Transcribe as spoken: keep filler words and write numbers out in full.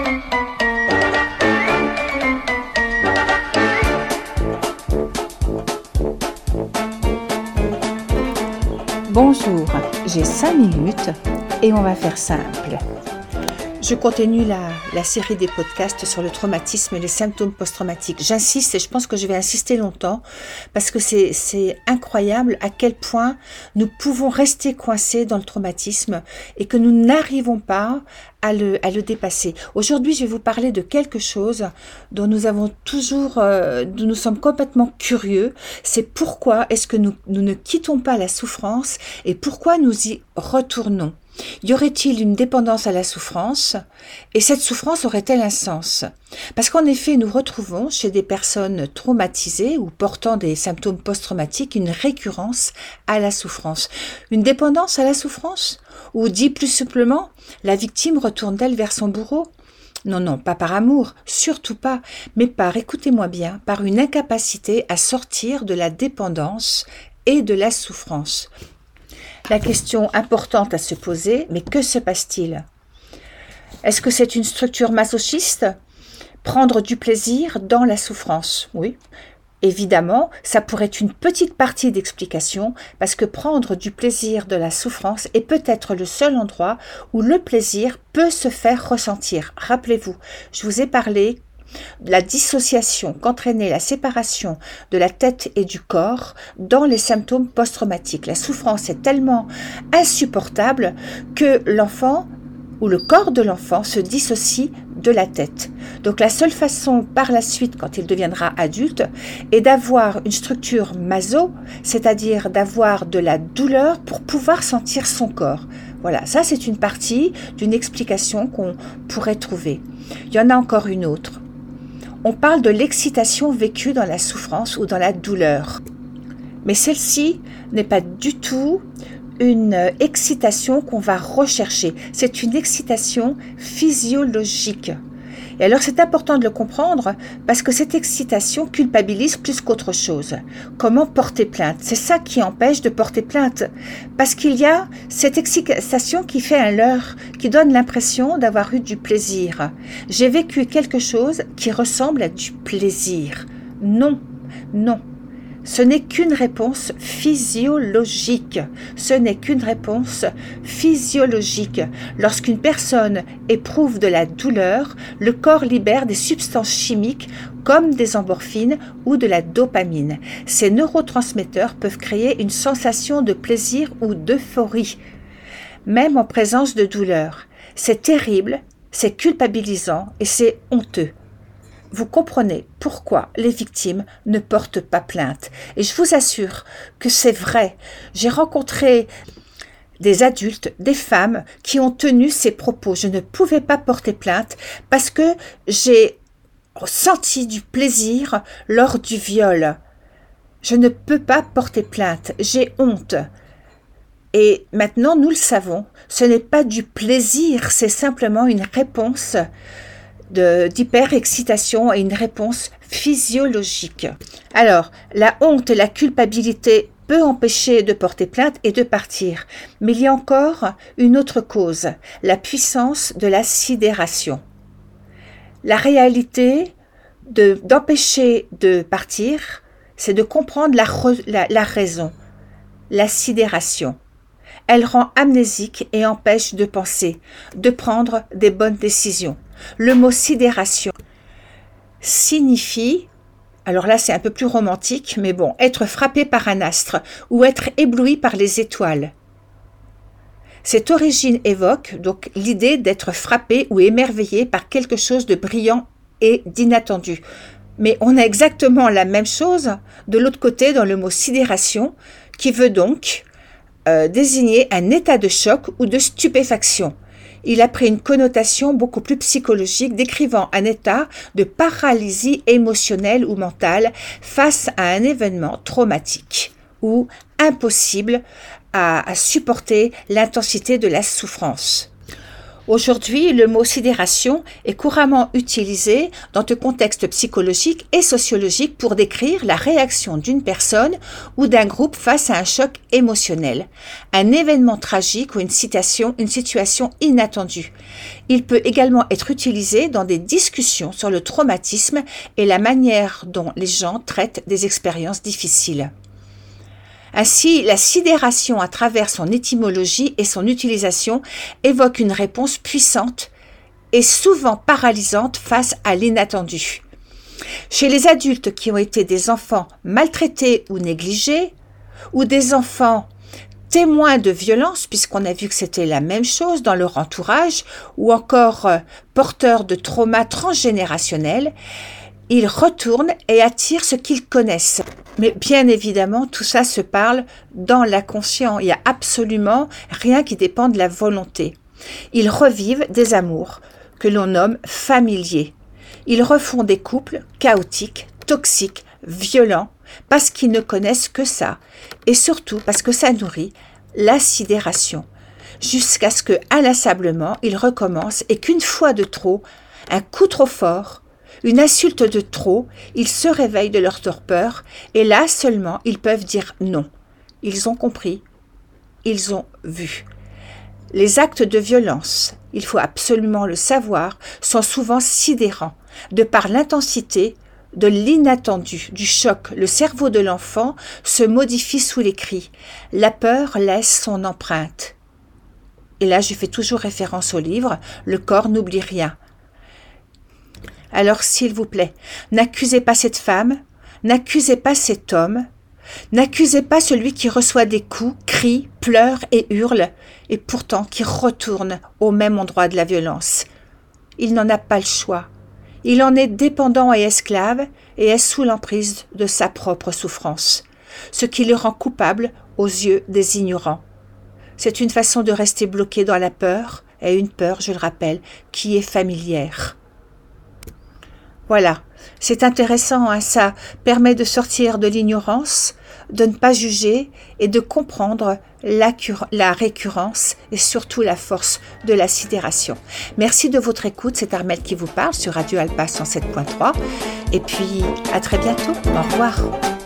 Bonjour, j'ai cinq minutes et on va faire simple. Je continue la, la série des podcasts sur le traumatisme et les symptômes post-traumatiques. J'insiste et je pense que je vais insister longtemps parce que c'est, c'est incroyable à quel point nous pouvons rester coincés dans le traumatisme et que nous n'arrivons pas à le, à le dépasser. Aujourd'hui, je vais vous parler de quelque chose dont nous avons toujours, euh, dont nous sommes complètement curieux. C'est pourquoi est-ce que nous, nous ne quittons pas la souffrance et pourquoi nous y retournons. Y aurait-il une dépendance à la souffrance? Et cette souffrance aurait-elle un sens? Parce qu'en effet, nous retrouvons chez des personnes traumatisées ou portant des symptômes post-traumatiques une récurrence à la souffrance. Une dépendance à la souffrance? Ou dit plus simplement, la victime retourne-t-elle vers son bourreau? Non, non, pas par amour, surtout pas, mais par, écoutez-moi bien, par une incapacité à sortir de la dépendance et de la souffrance. La question importante à se poser, mais que se passe-t-il? Est-ce que c'est une structure masochiste? Prendre du plaisir dans la souffrance? Oui. Évidemment, ça pourrait être une petite partie d'explication, parce que prendre du plaisir de la souffrance est peut-être le seul endroit où le plaisir peut se faire ressentir. Rappelez-vous, je vous ai parlé la dissociation qu'entraînait la séparation de la tête et du corps dans les symptômes post-traumatiques. La souffrance est tellement insupportable que l'enfant ou le corps de l'enfant se dissocie de la tête. Donc la seule façon par la suite, quand il deviendra adulte, est d'avoir une structure maso, c'est-à-dire d'avoir de la douleur pour pouvoir sentir son corps. Voilà, ça c'est une partie d'une explication qu'on pourrait trouver. Il y en a encore une autre. On parle de l'excitation vécue dans la souffrance ou dans la douleur. Mais celle-ci n'est pas du tout une excitation qu'on va rechercher. C'est une excitation physiologique. Et alors c'est important de le comprendre parce que cette excitation culpabilise plus qu'autre chose. Comment porter plainte? C'est ça qui empêche de porter plainte. Parce qu'il y a cette excitation qui fait un leurre, qui donne l'impression d'avoir eu du plaisir. J'ai vécu quelque chose qui ressemble à du plaisir. Non, non. Ce n'est qu'une réponse physiologique. Ce n'est qu'une réponse physiologique. Lorsqu'une personne éprouve de la douleur, le corps libère des substances chimiques comme des endorphines ou de la dopamine. Ces neurotransmetteurs peuvent créer une sensation de plaisir ou d'euphorie, même en présence de douleur. C'est terrible, c'est culpabilisant et c'est honteux. Vous comprenez pourquoi les victimes ne portent pas plainte. Et je vous assure que c'est vrai. J'ai rencontré des adultes, des femmes qui ont tenu ces propos. Je ne pouvais pas porter plainte parce que j'ai ressenti du plaisir lors du viol. Je ne peux pas porter plainte. J'ai honte. Et maintenant, nous le savons, ce n'est pas du plaisir, c'est simplement une réponse De, d'hyperexcitation et une réponse physiologique. Alors, la honte et la culpabilité peuvent empêcher de porter plainte et de partir. Mais il y a encore une autre cause, la puissance de la sidération. La réalité de, d'empêcher de partir, c'est de comprendre la, la, la raison, la sidération. Elle rend amnésique et empêche de penser, de prendre des bonnes décisions. Le mot sidération signifie, alors là c'est un peu plus romantique, mais bon, être frappé par un astre ou être ébloui par les étoiles. Cette origine évoque donc l'idée d'être frappé ou émerveillé par quelque chose de brillant et d'inattendu. Mais on a exactement la même chose de l'autre côté dans le mot sidération, qui veut donc euh, désigner un état de choc ou de stupéfaction. Il a pris une connotation beaucoup plus psychologique, décrivant un état de paralysie émotionnelle ou mentale face à un événement traumatique ou impossible à, à supporter l'intensité de la souffrance. Aujourd'hui, le mot sidération est couramment utilisé dans un contexte psychologique et sociologique pour décrire la réaction d'une personne ou d'un groupe face à un choc émotionnel, un événement tragique ou une situation, une situation inattendue. Il peut également être utilisé dans des discussions sur le traumatisme et la manière dont les gens traitent des expériences difficiles. Ainsi, la sidération à travers son étymologie et son utilisation évoque une réponse puissante et souvent paralysante face à l'inattendu. Chez les adultes qui ont été des enfants maltraités ou négligés, ou des enfants témoins de violence, puisqu'on a vu que c'était la même chose dans leur entourage, ou encore euh, porteurs de traumas transgénérationnels, ils retournent et attirent ce qu'ils connaissent. Mais bien évidemment, tout ça se parle dans l'inconscient. Il n'y a absolument rien qui dépend de la volonté. Ils revivent des amours que l'on nomme familiers. Ils refont des couples chaotiques, toxiques, violents, parce qu'ils ne connaissent que ça. Et surtout parce que ça nourrit la sidération. Jusqu'à ce que, inlassablement, ils recommencent et qu'une fois de trop, un coup trop fort, une insulte de trop, ils se réveillent de leur torpeur et là seulement ils peuvent dire non. Ils ont compris, ils ont vu. Les actes de violence, il faut absolument le savoir, sont souvent sidérants, de par l'intensité de l'inattendu, du choc. Le cerveau de l'enfant se modifie sous les cris. La peur laisse son empreinte. Et là, je fais toujours référence au livre « Le corps n'oublie rien ». Alors, s'il vous plaît, n'accusez pas cette femme, n'accusez pas cet homme, n'accusez pas celui qui reçoit des coups, crie, pleure et hurle, et pourtant qui retourne au même endroit de la violence. Il n'en a pas le choix. Il en est dépendant et esclave et est sous l'emprise de sa propre souffrance, ce qui le rend coupable aux yeux des ignorants. C'est une façon de rester bloqué dans la peur, et une peur, je le rappelle, qui est familière. Voilà, c'est intéressant, hein, ça permet de sortir de l'ignorance, de ne pas juger et de comprendre la, la récurrence et surtout la force de la sidération. Merci de votre écoute, c'est Armelle qui vous parle sur Radio Alpa cent sept point trois et puis à très bientôt, au revoir.